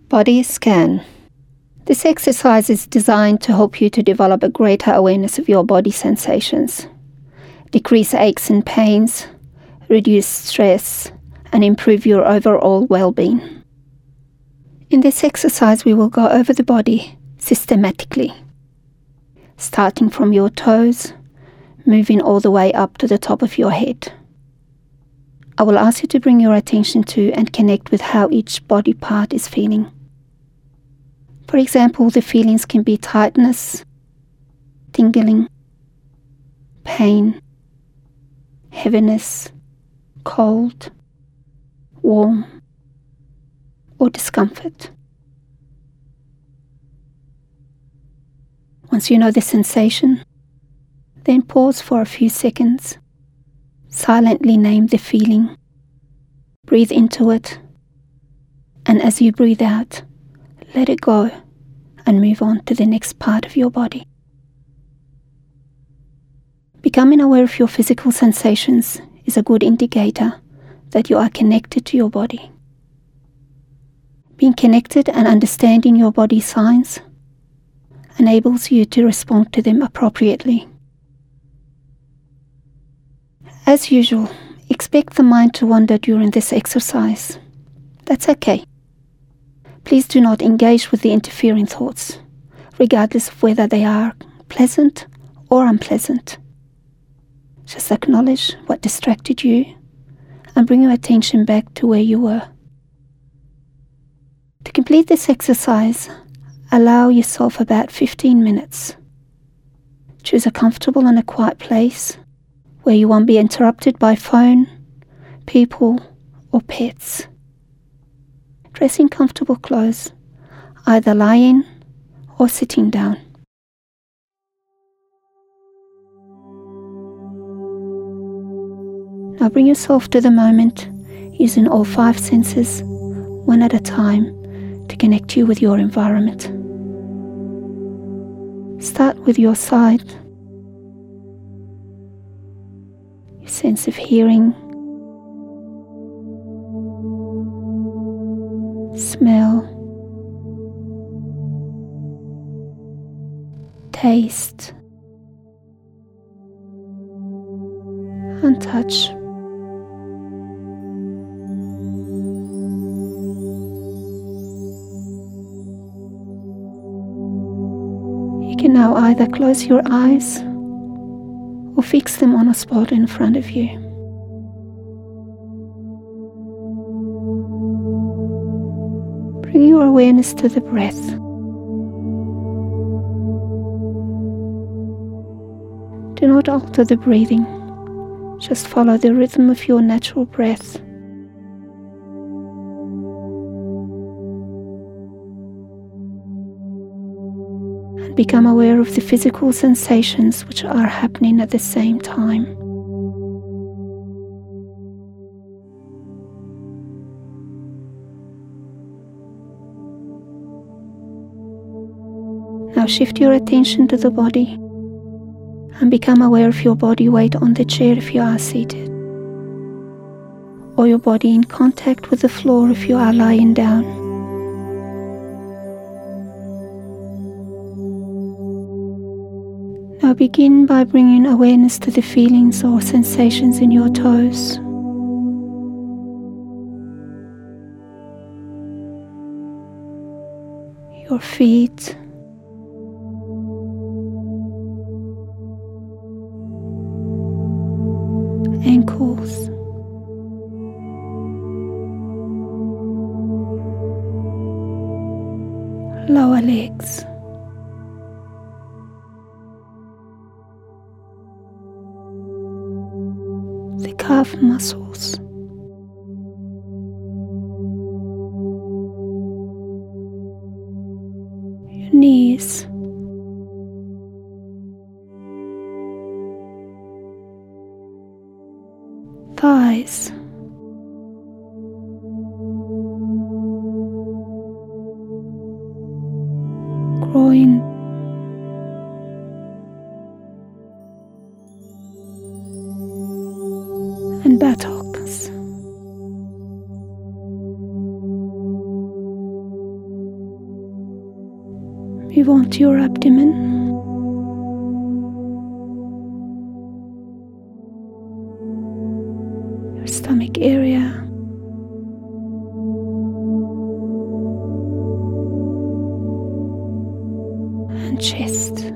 Body scan. This exercise is designed to help you to develop a greater awareness of your body sensations, decrease aches and pains, reduce stress, and improve your overall well-being. In this exercise, we will go over the body systematically, starting from your toes, moving all the way up to the top of your head. I will ask you to bring your attention to and connect with how each body part is feeling. For example, the feelings can be tightness, tingling, pain, heaviness, cold, warm, or discomfort. Once you know the sensation, then pause for a few seconds. Silently name the feeling. Breathe into it, and as you breathe out, let it go and move on to the next part of your body. Becoming aware of your physical sensations is a good indicator that you are connected to your body. Being connected and understanding your body signs enables you to respond to them appropriately. As usual, expect the mind to wander during this exercise. That's okay. Please do not engage with the interfering thoughts, regardless of whether they are pleasant or unpleasant. Just acknowledge what distracted you and bring your attention back to where you were. To complete this exercise, allow yourself about 15 minutes. Choose a comfortable and a quiet place where you won't be interrupted by phone, people, or pets. Dress in comfortable clothes, either lying or sitting down. Now bring yourself to the moment, using all 5 senses, one at a time, to connect you with your environment. Start with your sight, your sense of hearing, smell, taste, and touch. You can now either close your eyes or fix them on a spot in front of you. Bring your awareness to the breath. Do not alter the breathing, just follow the rhythm of your natural breath. And become aware of the physical sensations which are happening at the same time. Now shift your attention to the body and become aware of your body weight on the chair if you are seated, or your body in contact with the floor if you are lying down. Now begin by bringing awareness to the feelings or sensations in your toes. Your feet, ankles, lower legs, the calf muscles, your knees, thighs, groin, and buttocks. Move on to your abdomen. Your stomach area. And chest.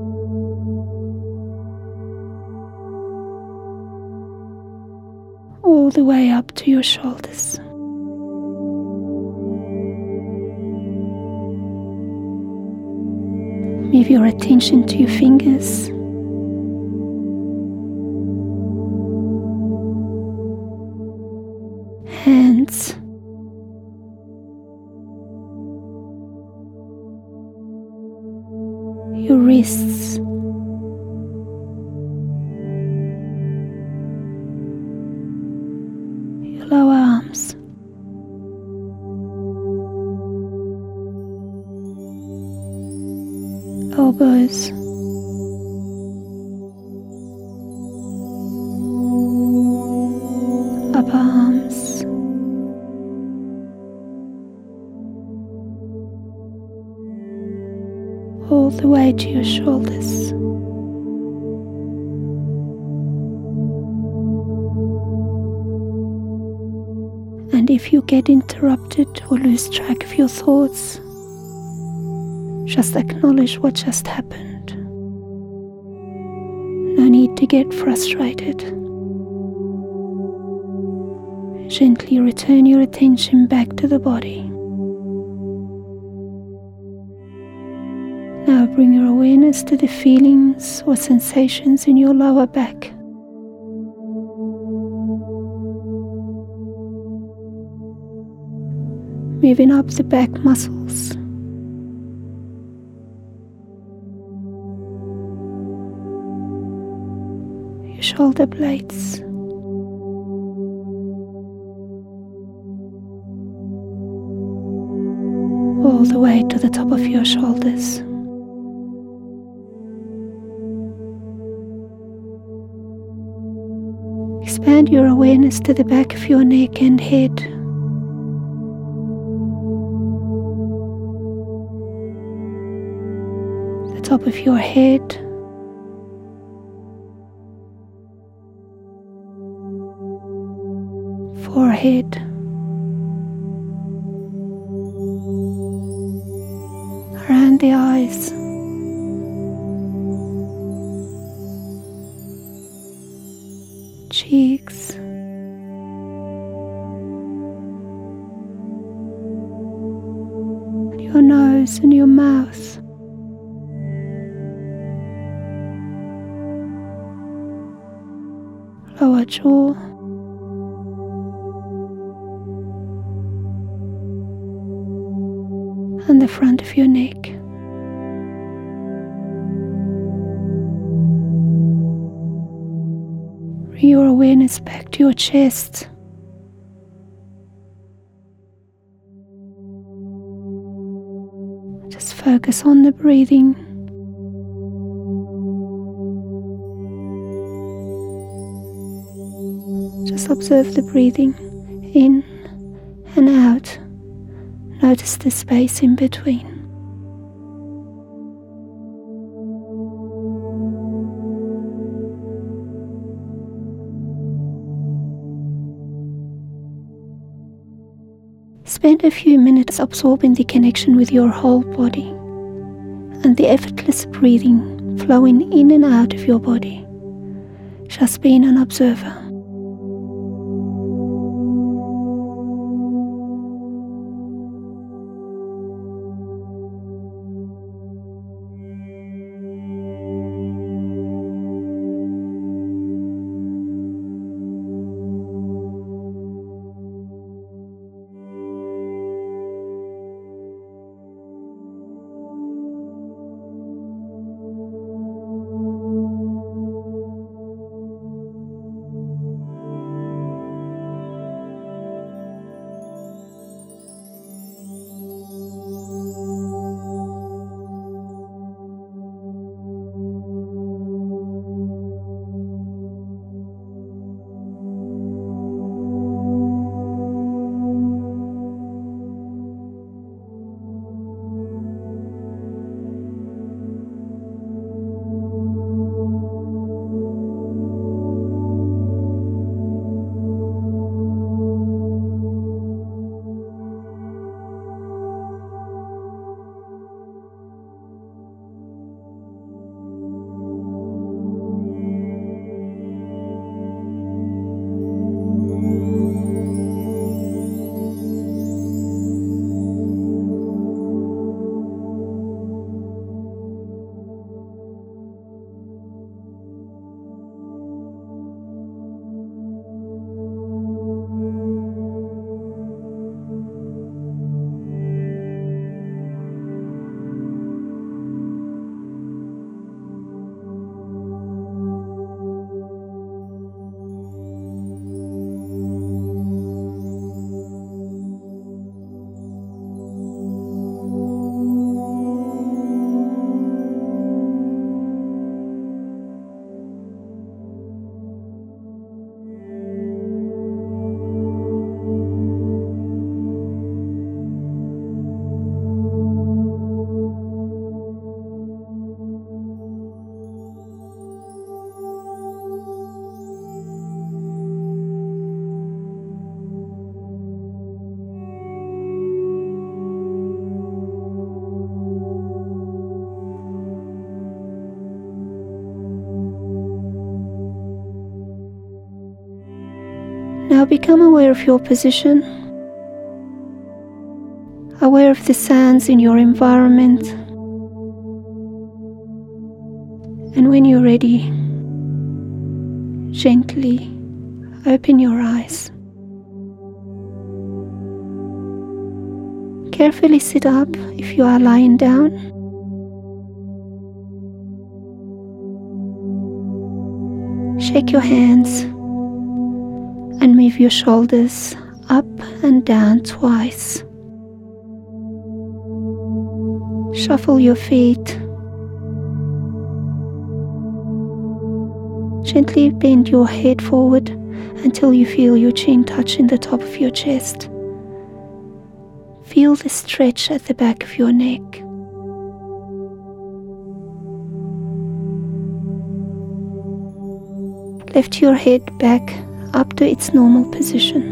All the way up to your shoulders. Move your attention to your fingers. Hands. Your wrists. Your lower arms. Elbows. Upper arms. All the way to your shoulders. And if you get interrupted or lose track of your thoughts, just acknowledge what just happened. No need to get frustrated. Gently return your attention back to the body. Now bring your awareness to the feelings or sensations in your lower back. Moving up the back muscles. Your shoulder blades. All the way to the top of your shoulders. Expand your awareness to the back of your neck and head. The top of your head. Forehead. Around the eyes. Cheeks. Your nose and your mouth. Lower jaw. And the front of your neck. Bring your awareness back to your chest. Just focus on the breathing. Just observe the breathing in and out. Notice the space in between. Spend a few minutes absorbing the connection with your whole body and the effortless breathing flowing in and out of your body. Just being an observer. Now become aware of your position, aware of the sounds in your environment, and when you're ready, gently open your eyes. Carefully sit up if you are lying down. Shake your hands and move your shoulders up and down twice. Shuffle your feet. Gently bend your head forward until you feel your chin touching the top of your chest. Feel the stretch at the back of your neck. Lift your head back up to its normal position.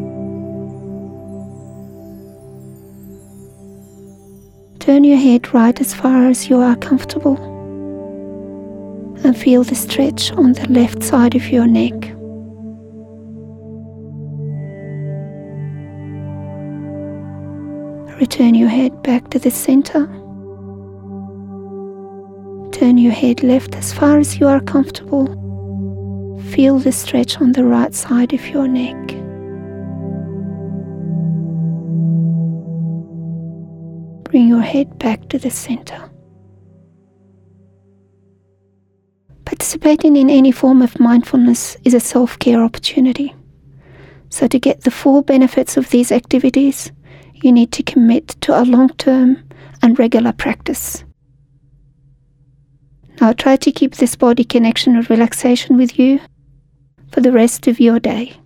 Turn your head right as far as you are comfortable and feel the stretch on the left side of your neck. Return your head back to the center. Turn your head left as far as you are comfortable. Feel the stretch on the right side of your neck. Bring your head back to the center. Participating in any form of mindfulness is a self-care opportunity. So to get the full benefits of these activities, you need to commit to a long-term and regular practice. Now try to keep this body connection and relaxation with you for the rest of your day.